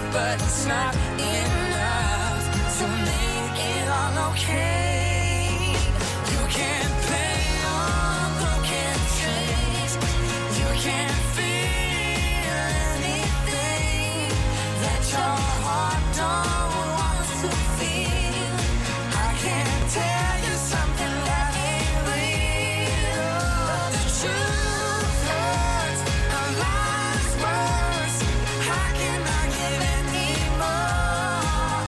but it's not enough to make it all okay.